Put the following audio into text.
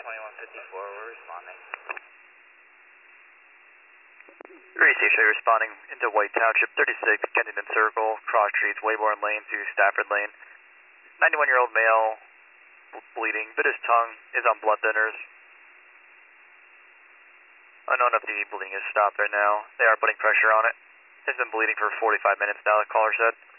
2154, we're responding. Research responding into White Township, 36 Kensington Circle, cross streets, Wayborn Lane to Stafford Lane. 91-year-old male, bleeding, bit his tongue, is on blood thinners. Unknown if the bleeding has stopped right now. They are putting pressure on it. It's been bleeding for 45 minutes now, the caller said.